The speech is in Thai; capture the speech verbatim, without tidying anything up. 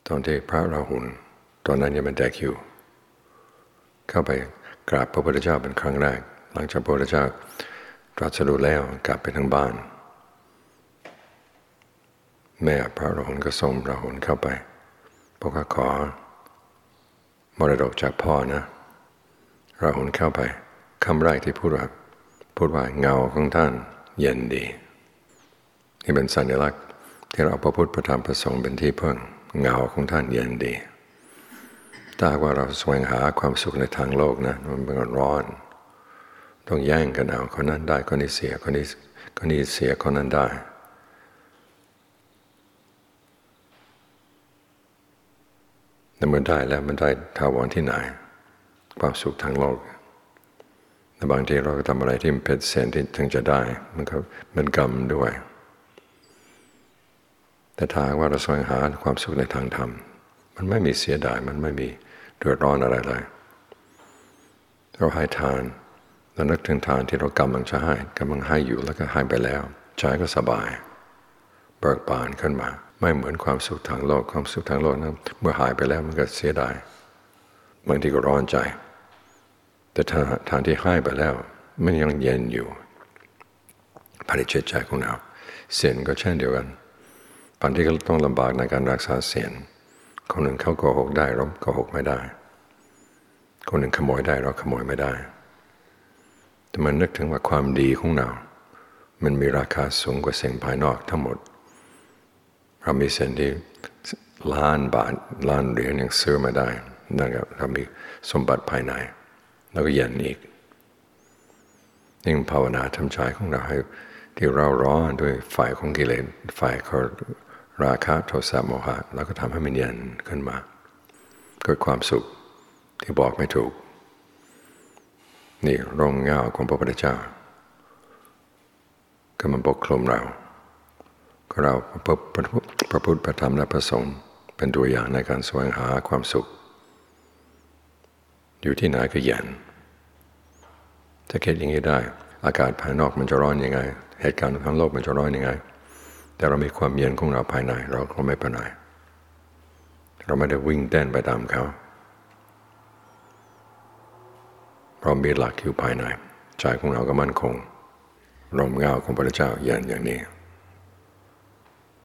ตอนที่พระราหุลตอนนั้นยังเป็นเด็กอยู่เข้าไปกราบพระพุทธเจ้าเป็นครั้งแรกหลังจากพระพุทธเจ้าตรัสรู้แล้วกลับไปทั้งบ้านแม่พระราหุลก็ส่งราหุลเข้าไปพวกเขาขอมรดกจากพ่อนะราหุลเข้าไปคำแรกที่พูดว่าพูดว่าเงาของท่านเย็นดีนี่เป็นสัญลักษณ์ที่เราพระพุทธพระธรรมพระสงฆ์เป็นที่พึ่งเงาของท่านเย็นดีถ้าว่าเราแสวงหาความสุขในทางโลกนะมันเป็นร้อนต้องแย่งกันเอาคนนั้นได้คนนี้เสียคนนี้คนนี้เสียคนนั้นได้แต่เมื่อได้แล้วมันได้ถาวรที่ไหนความสุขทางโลกแต่บางทีเราก็ทำอะไรที่เป็นเศษที่ถึงจะได้มันก็เป็นกรรมด้วยแต่ถ้าว่าเราแสวงหาความสุขในทางธรรมมันไม่มีเสียดายมันไม่มีเดือดร้อนอะไรเลยเราให้ทานเรานึกถึงทานที่เรากำลังจะให้กำลังให้อยู่แล้วก็ให้ไปแล้วใจก็สบายเบิกบานขึ้นมาไม่เหมือนความสุขทางโลกความสุขทางโลกนะเมื่อหายไปแล้วมันก็เสียดายบางทีก็ร้อนใจแต่ถ้าทานที่ให้ไปแล้วมันยังเย็นอยู่ภายในจิตใจของเราศีลก็เช่นเดียวกันบางทีก็ต้องลำบากในการรักษาศีลคนหนึ่งเขาโกหกได้เราโกหกไม่ได้คนหนึ่งขโมยได้เราขโมยไม่ได้แต่มันนึกถึงว่าความดีของเรามันมีราคาสูงกว่าสิ่งภายนอกทั้งหมดเรามีสิ่งที่ล้านบาทล้านเหรียญยังซื้อมาได้นั่นก็เรามีสมบัติภายในแล้วก็เย็นอีกยิ่งภาวนาทำใจของเราให้ที่เราร้อนด้วยไฟของกิเลสไฟของราคะโทสะโมหะแล้วก็ทำให้มันเย็นขึ้นมาเกิดความสุขที่บอกไม่ถูกนี่ร่มเงาของพระพุทธเจ้าก็มันปกคลุมเราก็เราพระพระพุทธพระธรรมและพระสงฆ์เป็นตัวอย่างในการแสวงหาความสุขอยู่ที่ไหนก็เย็นจะคิดอย่างนี้ได้อากาศภายนอกมันจะร้อนยังไงเหตุการณ์ทั้งโลกมันจะร้อนยังไงแต่เรามีความเย็นของเราภายในเราก็ไม่เป็นไรเราไม่ได้วิ่งเต้นไปตามเขาเรามีหลักอยู่ภายในใจของเราก็มั่นคงร่มเงาของพระเจ้าเย็นอย่างนี้